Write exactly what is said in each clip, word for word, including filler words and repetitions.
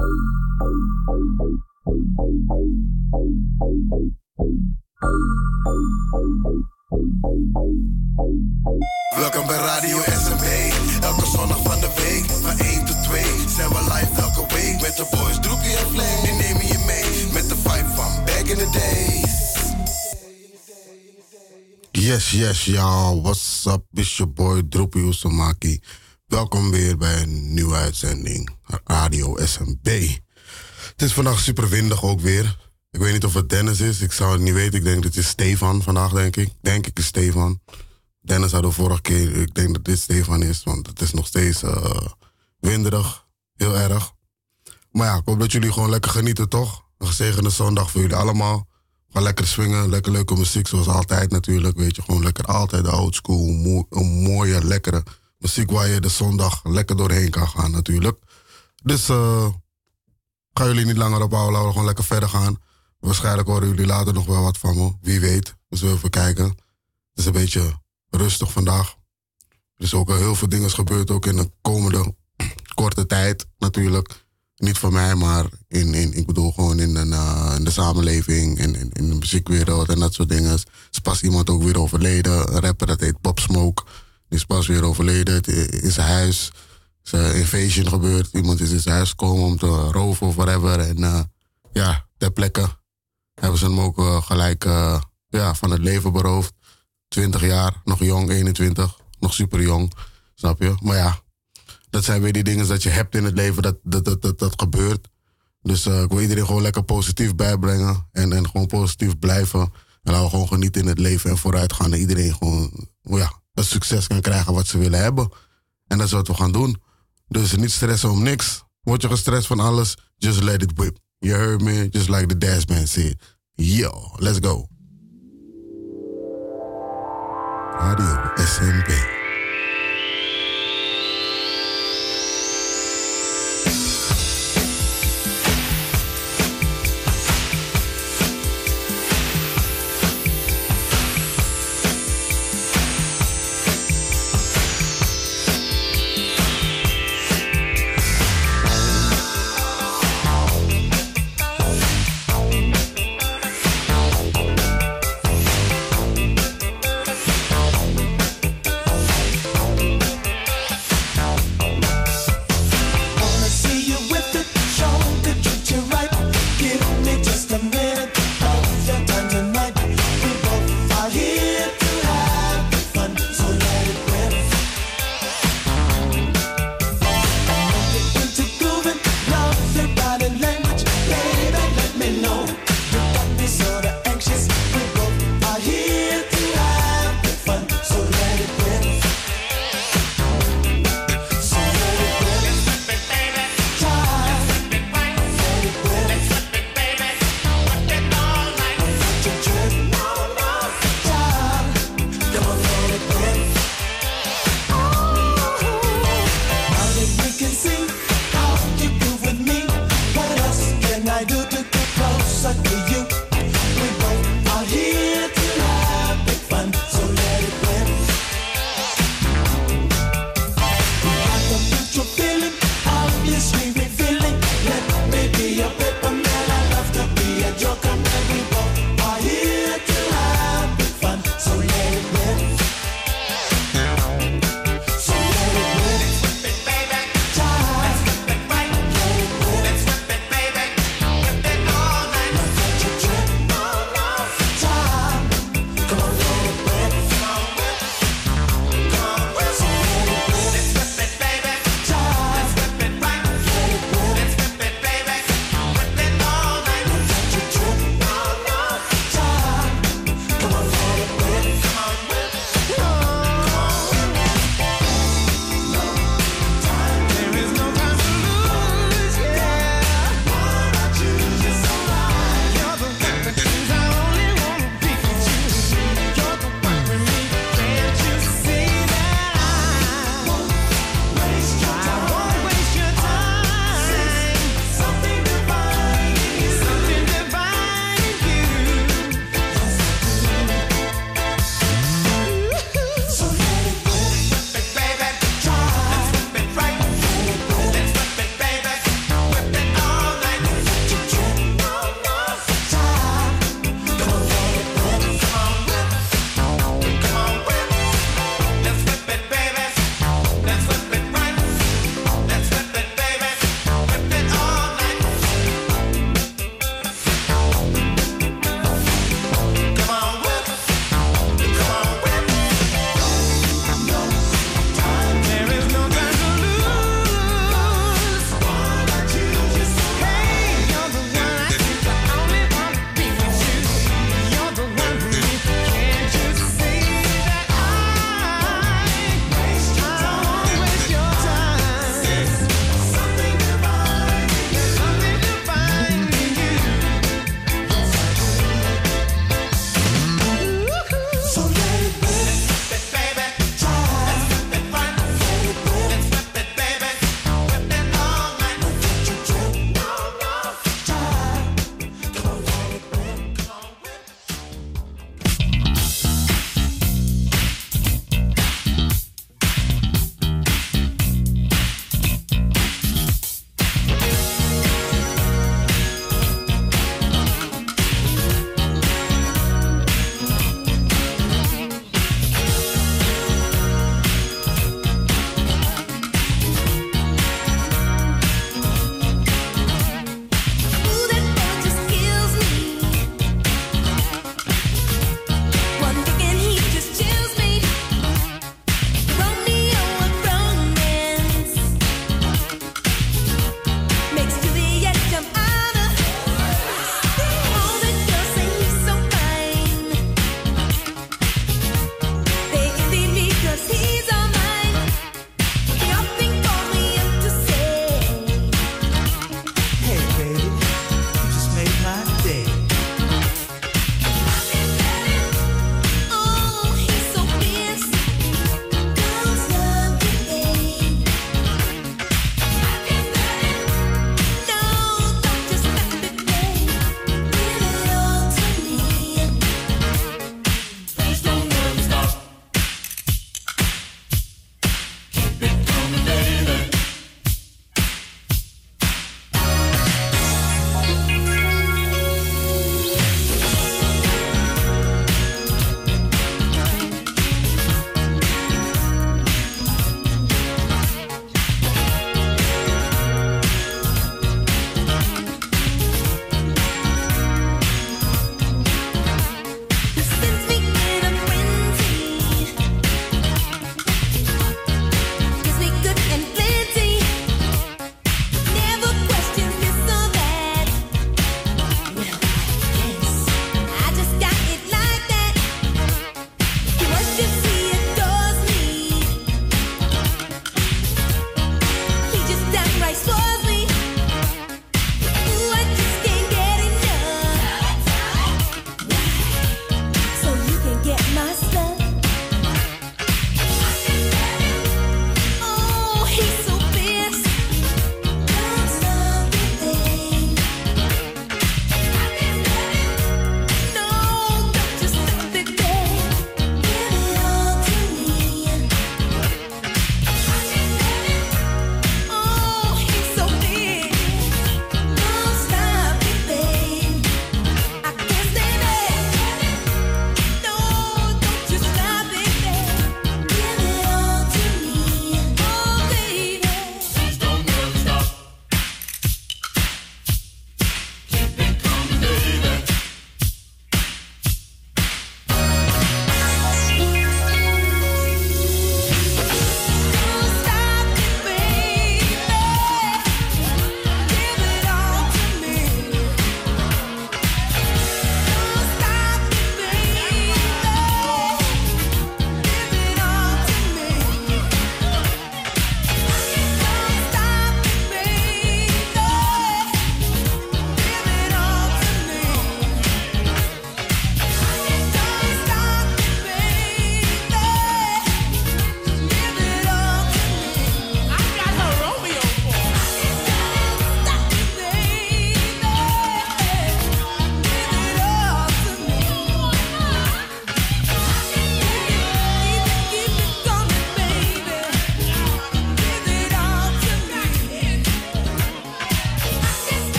Welkom bij Radio S M B. Elke zondag van de week, van één tot twee. Zijn we live elke week. Met de boys Droepie en Flame. Die nemen je mee. Met de vibe van back in the days. Yes, yes, y'all. What's up? It's your boy Droepie Usumaki. Welkom weer bij een nieuwe uitzending. Radio S M B. Het is vandaag super windig ook weer. Ik weet niet of het Dennis is. Ik zou het niet weten. Ik denk dat het is Stefan vandaag, denk ik. Denk ik is Stefan. Dennis hadden we vorige keer. Ik denk dat dit Stefan is. Want het is nog steeds uh, winderig. Heel erg. Maar ja, ik hoop dat jullie gewoon lekker genieten, toch? Een gezegende zondag voor jullie allemaal. Ga lekker swingen. Lekker leuke muziek zoals altijd natuurlijk. Weet je, gewoon lekker altijd de old school. Mo- een mooie, lekkere muziek waar je de zondag lekker doorheen kan gaan natuurlijk. Dus uh, ga jullie niet langer ophouden. Laten we gewoon lekker verder gaan. Waarschijnlijk horen jullie later nog wel wat van me. Wie weet. Dus we even kijken. Het is een beetje rustig vandaag. Er is ook al heel veel dingen gebeurd. Ook in de komende korte tijd natuurlijk. Niet voor mij, maar in, in, ik bedoel gewoon in, een, uh, in de samenleving. In, in, in de muziekwereld en dat soort dingen. Er is pas iemand ook weer overleden. Een rapper dat heet Pop Smoke. Die is pas weer overleden in zijn huis. Er is een invasion gebeurd. Iemand is in zijn huis gekomen om te roven of whatever. En uh, ja, ter plekke hebben ze hem ook uh, gelijk uh, ja, van het leven beroofd. twintig jaar, nog jong, eenentwintig. Nog super jong, snap je? Maar ja, dat zijn weer die dingen dat je hebt in het leven, dat dat, dat, dat, dat gebeurt. Dus uh, ik wil iedereen gewoon lekker positief bijbrengen. En, en gewoon positief blijven. En laten we gewoon genieten in het leven en vooruit gaan. En iedereen gewoon ja, dat succes kan krijgen wat ze willen hebben. En dat is wat we gaan doen. Dus niet stressen om niks. Word je gestrest van alles, just let it whip. You heard me? Just like the Dash Man said. Yo, let's go. Radio S M B.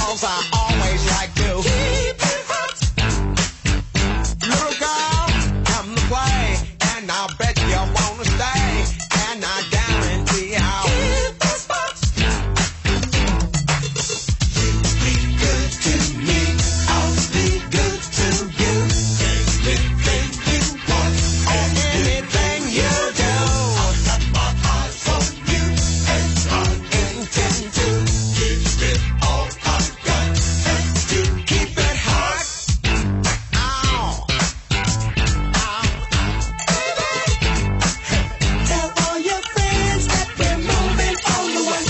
cause I always like to keep it hot. Little girl, come to play, and I'll bet you wanna stay, and I guarantee I'll keep the spots. Be good to me, I'll be good to you. Anything you want, and anything you do, I'll got my eyes on you, and I intend to keep it all I've got, and to keep it hot. Ow, ow, tell all your friends that we're moving on the way.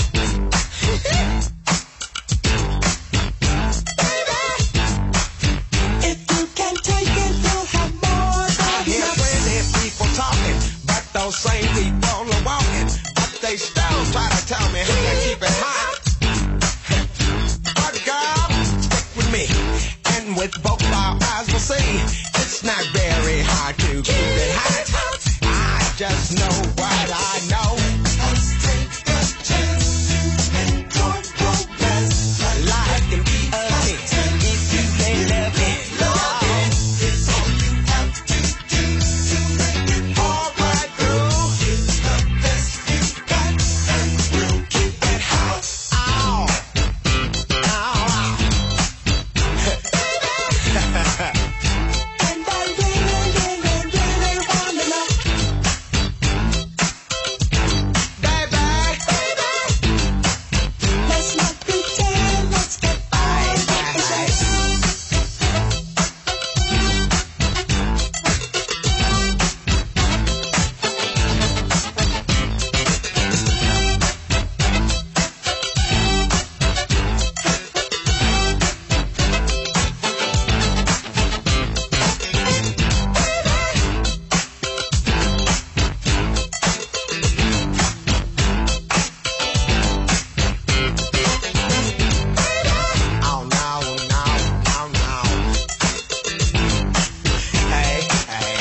If you can take it, you'll have more than I hear plenty people talking, but those same people are walking. But they still try to tell me how to keep it hot. But girl, stick with me, and with both our eyes we'll see it's not very hard to keep it hot. I just know what I know. Let's take a chance to enjoy romance. Life can be a thing if you can love it. Love it is all you have to do to make it all right through. It's the best you got, and we'll keep it hot. Ow, ow, and I really, really, really wanna know, baby, baby, let's not pretend, let's get by, baby. Oh no, no, oh no. Hey, hey.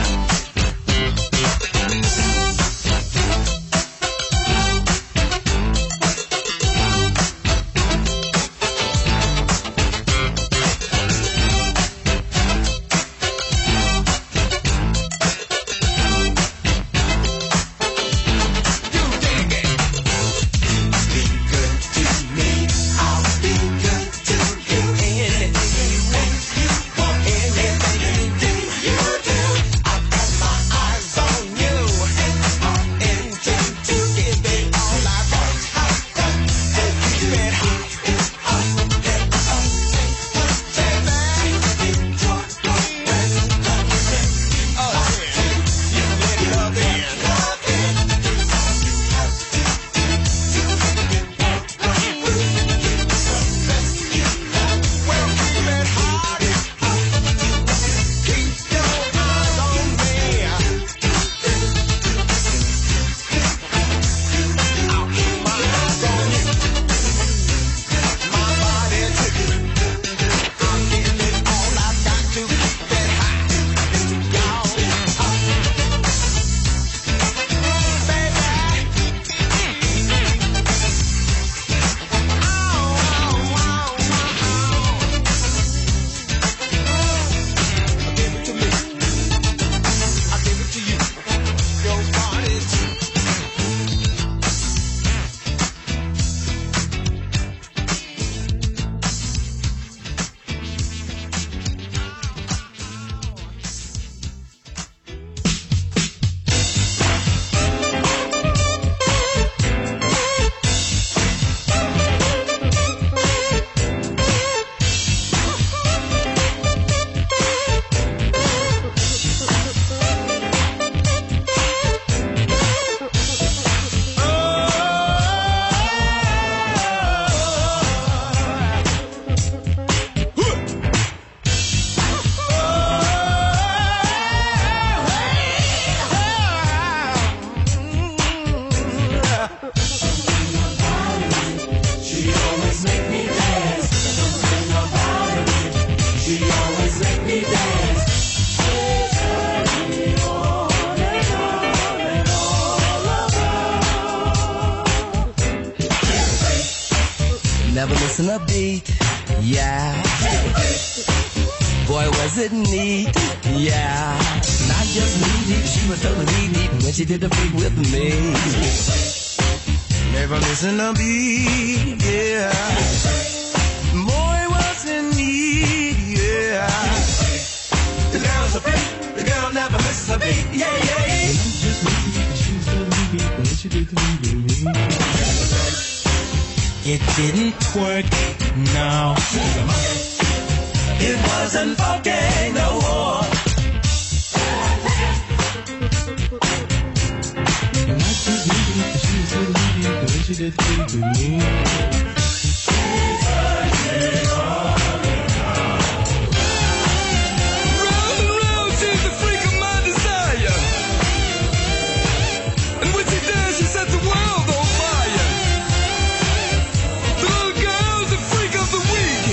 You dig it. Be good to me, I'll be good to you. Anything you want, you want. Anything you do, you do. I've got my eyes on you, and I intend to give it all I've got. To keep it hot, hot, hot, baby. Enjoy romance. Oh yeah, you let love in. Love in is all you have to do to make it all right. It's the best you got. Well, keep it hot, keep your eyes on me. I'll keep my eyes on you, my body too. I'll give it all I've got to keep it hot. Y'all, baby. Give it to me. I give it to you. Your body too. She always make me dance. Something about her. She always make me dance. She's turning me on and on and all about. Never listen a beat Yeah. Boy, was it neat, yeah. Not just neat, she was totally neat when she did the freak with me. Never missing a beat, yeah. Boy, was it neat, yeah. The girl's a freak, the girl never misses a beat, yeah, yeah, yeah. Not just neat, she was totally neat when she did the freak with me. It didn't twerk, no. It wasn't funky no more. And I just needed it, she was so needed the way she did things with me. Round and round, she's the freak of my desire. And when she does, she sets the world on fire. The little girl's the freak of the week.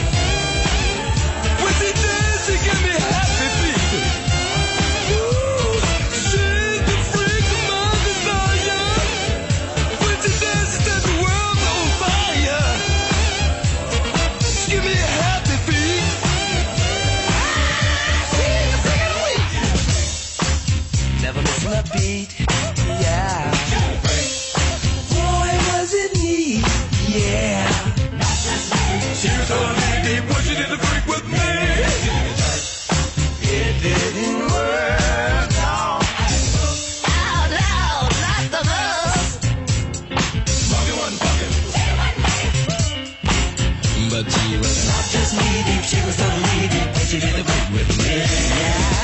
She dance, she give me happy feet. Ooh, she's the freak of my desire. When she dance, she sets the world on fire. She give me happy feet. Ah, she's the freak of the week. Never missing a beat, yeah. Boy, was it neat, yeah. She was so deep when she did the freak with me. It didn't work, no. Oh, no, not the most. Funky one, funky. But she was not just knee deep, she was totally deep when she did the freak with me. Yeah.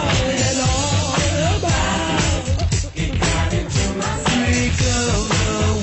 Freak of the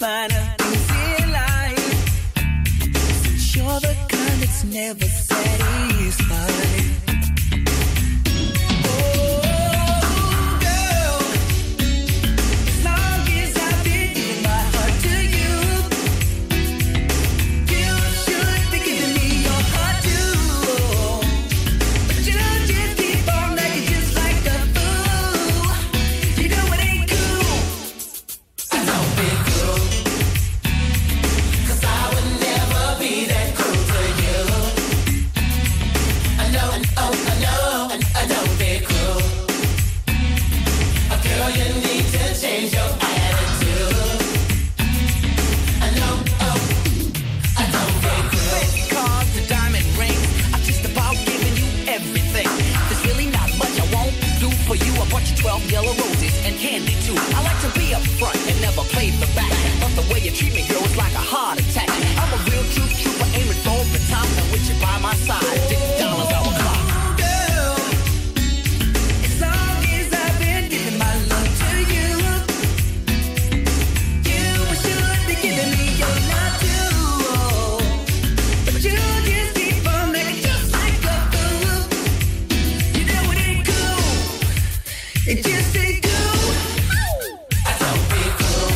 finer things in life. Since you're the kind that's never satisfied. twelve yellow roses and candy too. I like to be up front and never play the back. But the way you treat me, girl, is like a heart attack. I'm a real true trooper, aiming for the top. And with you by my side, fifty dollars our clock. Girl, as long as I've been giving my love to you, you should be giving me your love too. But you just keep on making just like a fool. You know it ain't cool. It just ain't cool. I don't be cool.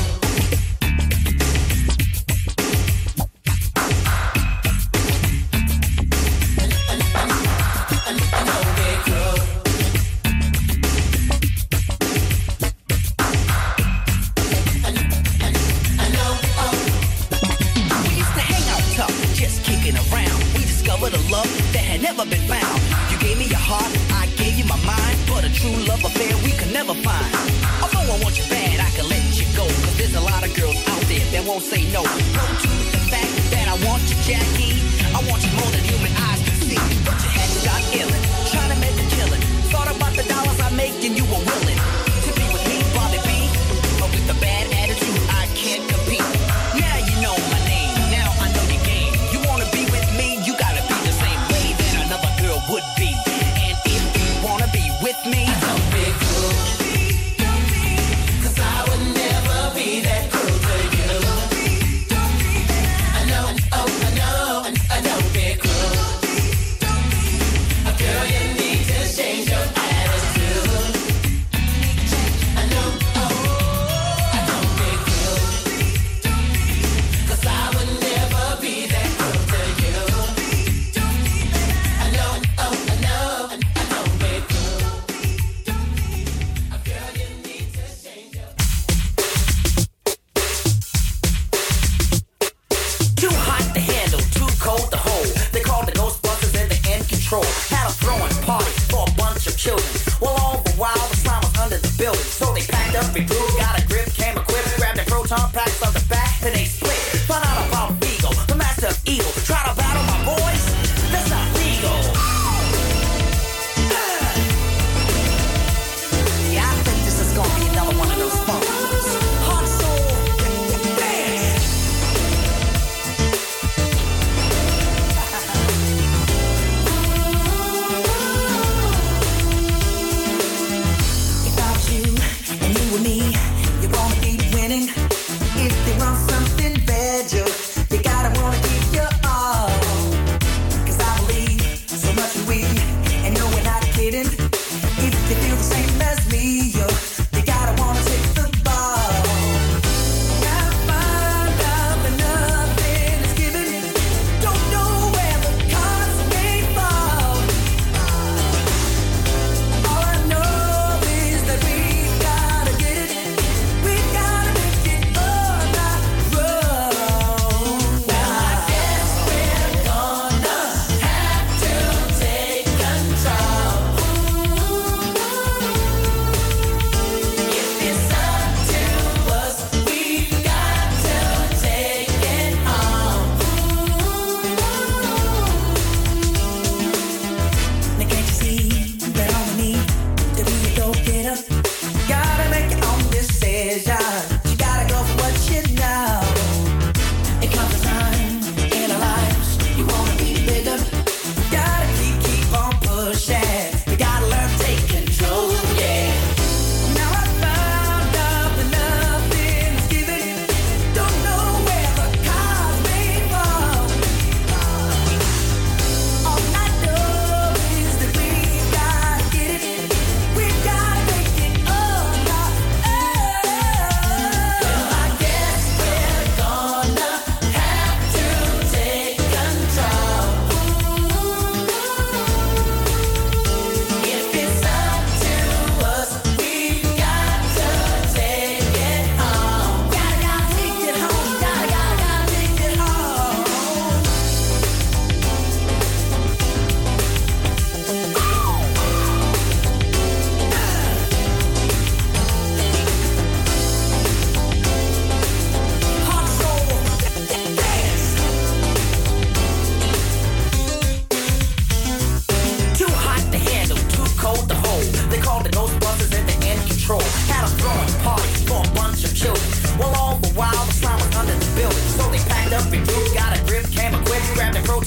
We used to hang out tough, just kicking around. We discovered a love that had never been found. You gave me your heart, I gave you my mind. But a true love affair we could never find. Although I want you bad, I can let you go. Cause there's a lot of girls out there that won't say no. Go to the fact that I want you, Jackie. I want you more than human eyes can see. But you had to start illin', trying to make a killin'. Thought about the dollars I make and you were willing to be with me, Bobby B. But with the bad attitude, I can't compete. Now you know my name, now I know your game. You wanna be with me, you gotta be the same way that another girl would be. And if you wanna be with me, don't be cool. Cause I would never be that cool to you. I know, oh, I know, I don't be cool. A girl, you need to change your attitude. I know, oh, I don't be cool. Cause I would never be that cool to you. I know, oh, I know, I don't be cool. A girl, you need to change your Too hot to handle, too cold to hold. They called the Ghostbusters and they're in control. Had a throwing party for a bunch of children. Well, all the while the slime was under the building. So they packed up, regrouped, got a grip, came equipped, grabbed their proton packs on the back, then they split. Found out about Vigo, the master of evil. Try to battle my boys? That's not legal. Yeah, I think this is gonna be another one of those funk ones. Hot soul, dance. Without you and you and me, you're gonna be winning. If you want something better, you gotta wanna give your all. Cause I believe so much in we, and no, we're not kidding. If you feel the same as me, you, you gotta wanna take the ball. I find out that nothing is given. Don't know where the cards may fall. All I know is that we gotta get it. We gotta make it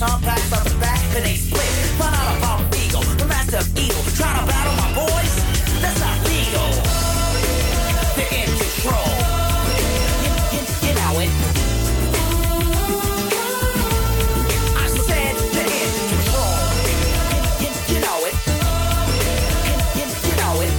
Tom packs on the back and they split. Find out about Vigo, the master of evil. Trying to battle my boys? That's not legal. They're in control. You, you, you know it. I said they're in control. You, you, you know it. You, you, you know it.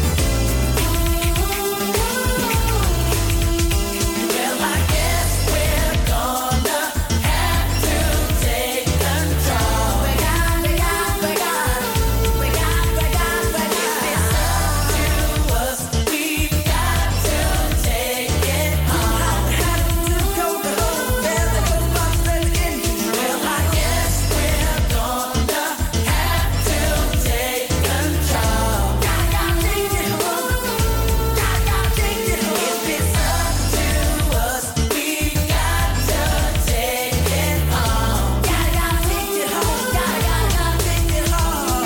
Well, I guess we're gonna have to take control. We got, we got, we got, we got, we got, we got. If it's up to us, we've got to take it on. Have to go the whole bell and go up and in. Well, I guess we're gonna have to take control. Gotta, gotta take it home. Gotta, gotta take it home. If it's up to us, we've got to take it home. Gotta, gotta take it home. Gotta, gotta, gotta take it home.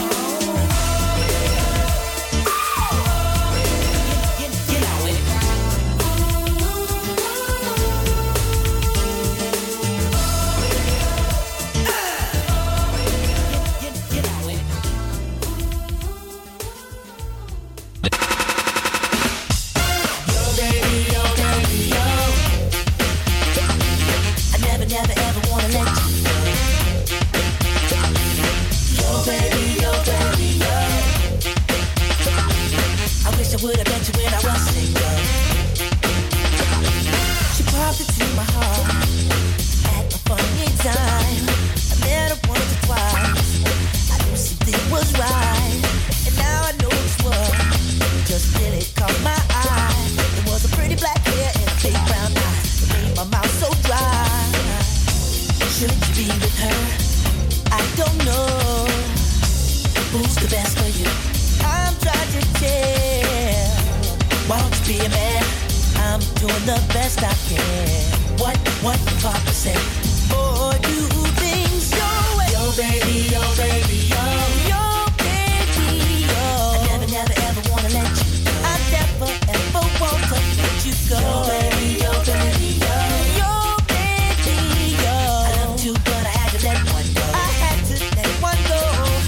You, you know it. You, you know it. Yo, baby, yo, baby, yo. I never, never, ever wanna let you go. Yo, baby, yo, baby, yo. I wish I would've met you when I was single. She popped into my heart at a funny time. I met her once or twice. I knew something was right, and now I know it's what just really caught my eye. It was a pretty black hair and a big brown eye that made my mouth so dry. Should you be with her? I don't know. Who's the best for you? I'm trying to tell. Why don't you be a man? I'm doing the best I can. What, what the Papa say? Boy, do things your way. Yo, baby, yo, baby, yo. Yo, baby, yo. I never, never, ever wanna let you go. I never, ever want to let you go. Yo, baby, yo, baby, yo. Yo, baby, yo. I love you, but I had to let one go. I had to let one go.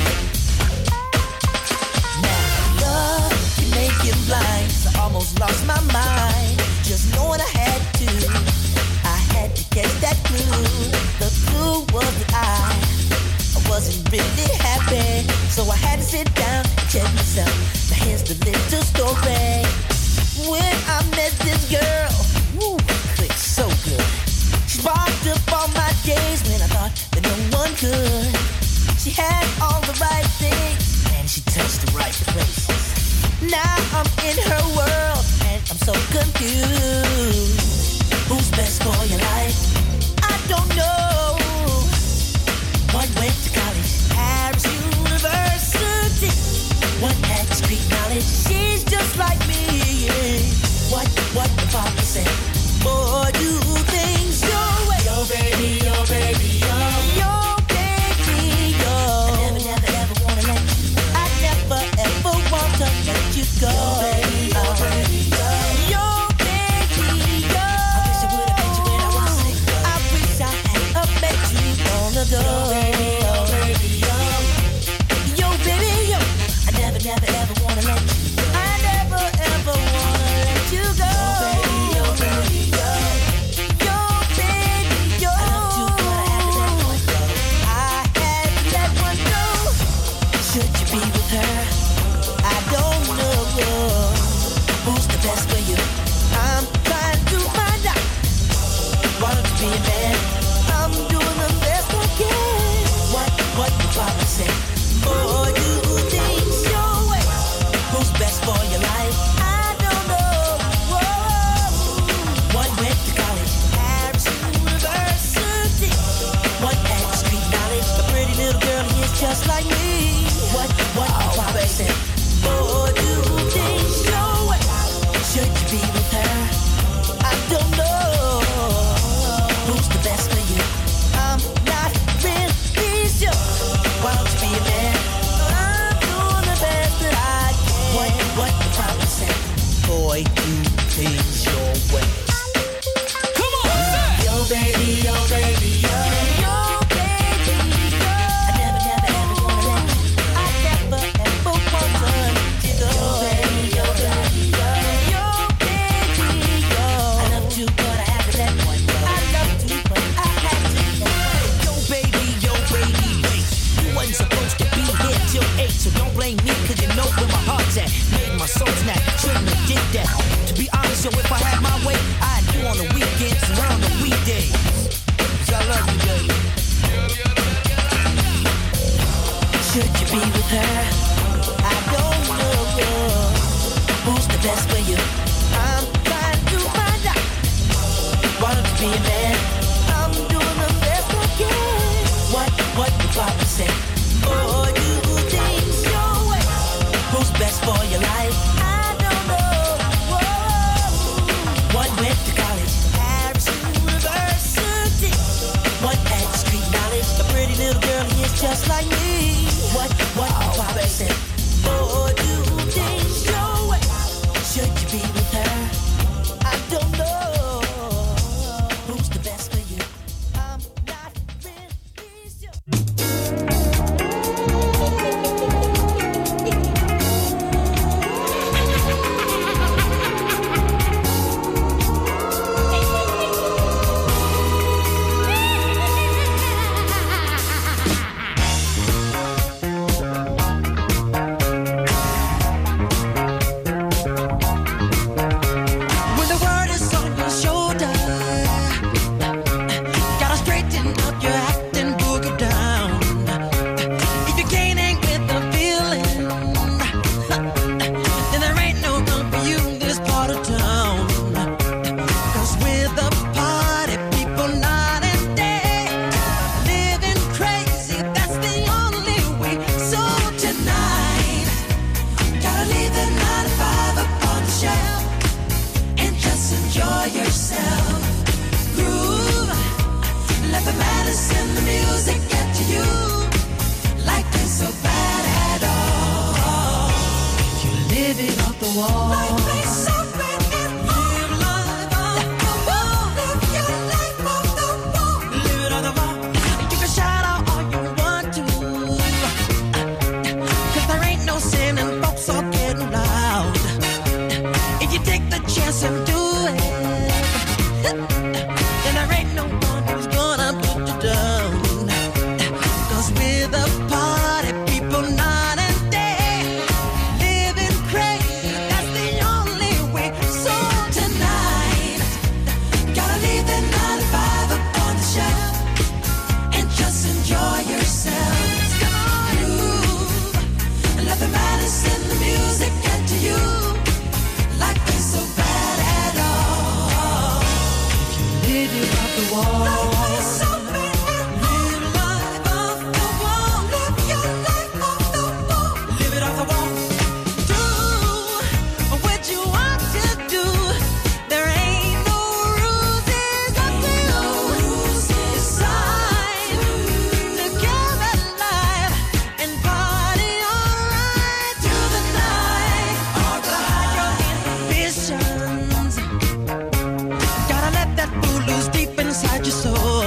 Now, love can make you blind. So I almost lost my mind. Just knowing I had to. I had to catch that clue. The clue was that I, I wasn't really happy. So I had to sit down and check myself. Now here's the little story. When I met this girl, woo, clicked so good. She sparked up all my days when I thought that no one could. She had all the right things and she touched the right places. Now I'm in her world and I'm so confused. Who's best for your life? I don't know. One went to college, Harris University. One had street knowledge. She's just like me. What, what the Papa said? Boy, do things your way. Yo, baby, yo, baby, yo. Yo, baby, yo. I never, never, ever wanna let you go. I never, ever want to let you go. Yo, baby, yo, baby, yo. Yo, baby, yo. that one. I love to, but I had to. Yo, baby, yo, baby, wait. You wasn't supposed to be here till eight, so don't blame me, cause you know where my heart's at. Made my soul snap, shouldn't have did that. To be honest, yo, if I had my way, I'd do on the weekends and on the weekdays. Cause I love you, baby. Should you be with her? I don't know. Who's the best for you? I'm trying to find out. Why don't you be a man? I'm doing the best I can. What, what the Papa say? Oh, you things your way. Who's best for your life? I don't know. Whoa. One went to college, Harrison University. One had street knowledge. A pretty little girl is just like me. What, what the Papa say? Oh, you things your way. Should you be with her? I don't know. Who's the best for you? I'm not really sure. Gotta let that fool loose deep inside your soul.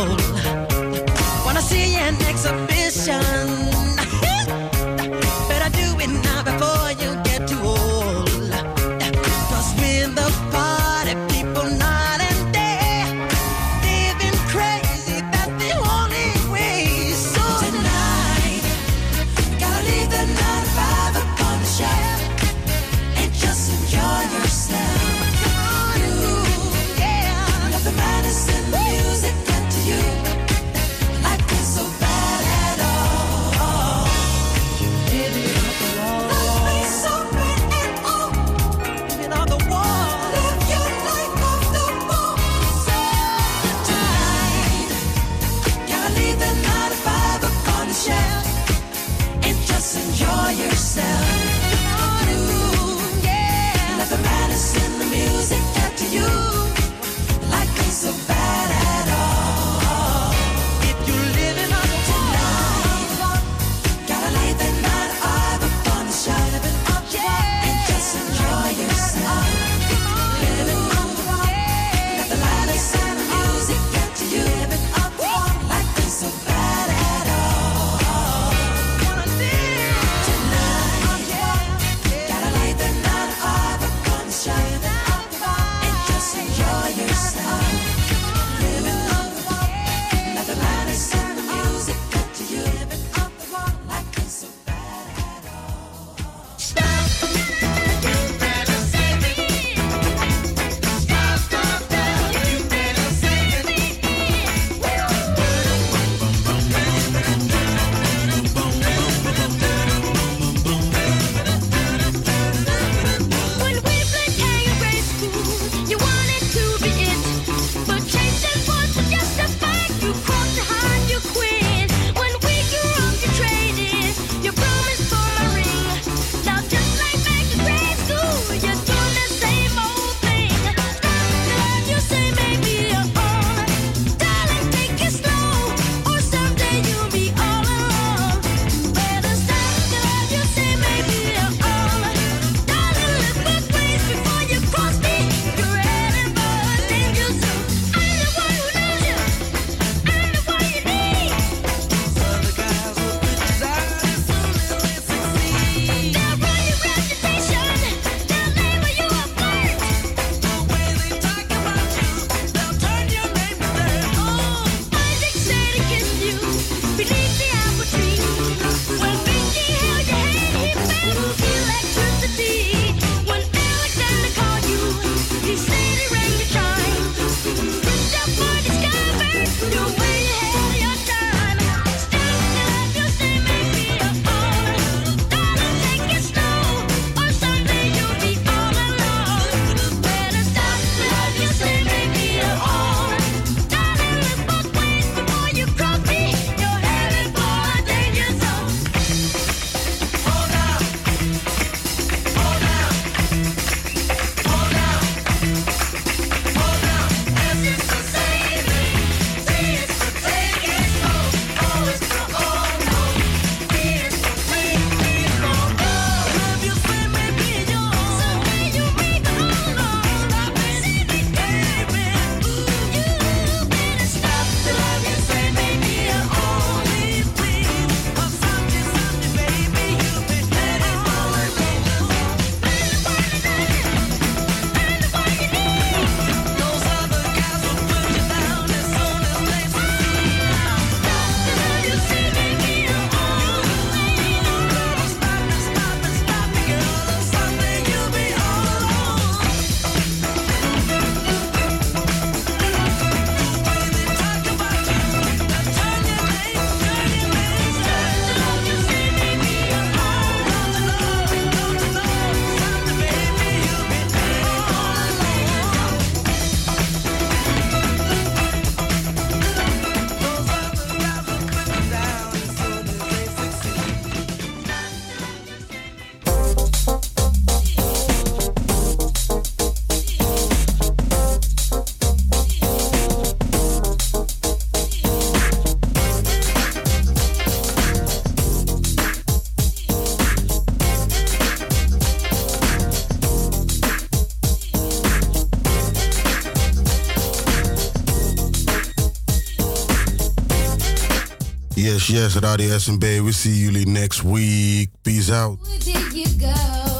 Yes, yes, Radio S M B. We see jullie next week. Peace out. Where did you go?